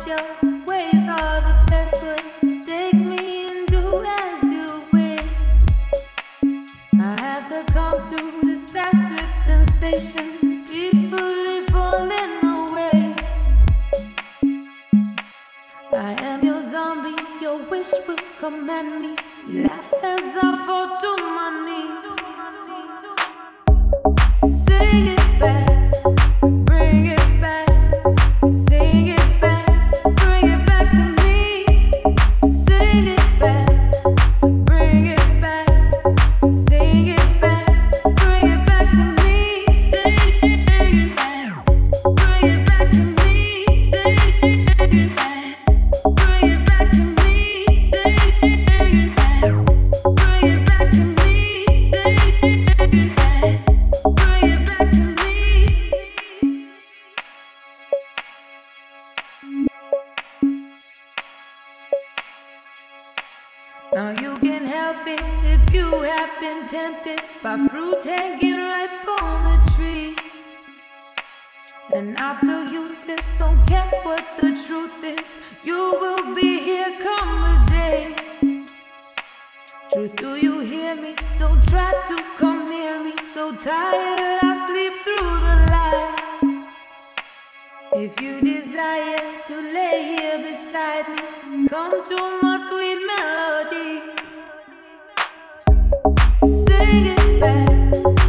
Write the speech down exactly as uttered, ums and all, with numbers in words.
your ways are the best ways. Take me and do as you will. I have succumbed to this passive sensation, peacefully falling away. I am your zombie, your wish will command me. You laugh as I fall to my knees. Sing it back, bring it back. Sing it back, bring it back to me. Sing it back, bring it back. Sing it back, bring it back to me. Bring it back, bring it back to me. Bring it back, bring it back to me. Bring it back to me. Bring it back to me. Now you can help it if you have been tempted by fruit hanging ripe on the tree. And I feel useless, don't care what the truth is. You will be here come the day. Truth, do you hear me? Don't try to come near me. So tired I sleep through the light. If you desire to lay here beside me, come to my sweet melody. Sing it back.